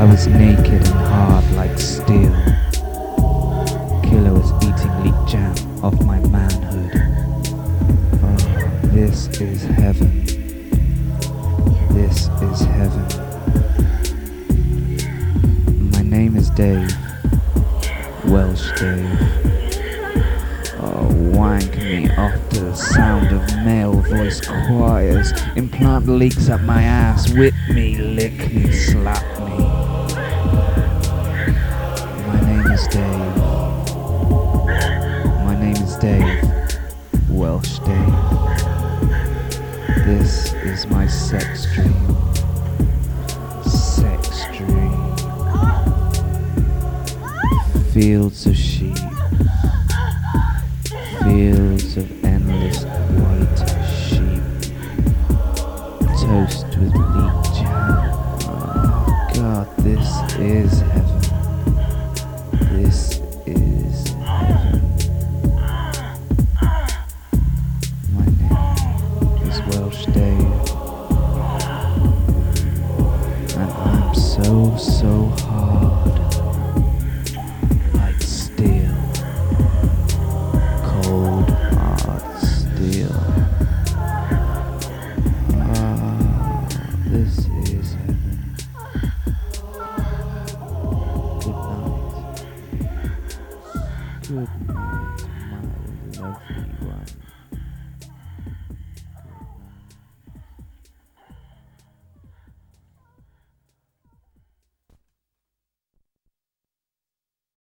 was naked and hard like steel. Killer was eating leek jam off my manhood. Oh, this is heaven. This is heaven. My name is Dave. Welsh Dave. Oh, wank me off to the sound of male voice choirs. Implant leaks up my ass. Whip me, lick me, slap me. My name is Dave. My name is Dave. Welsh Dave. This is my sex dream. Sex dream. Fields of sheep. Fields of endless white sheep. Toast with leek jam. Oh God, this is heaven. This is heaven. My name is Welsh Dave. And I'm so hard. Like steel. Cold, hard steel. Ah, this is heaven. Good night. Good night, my lovely one.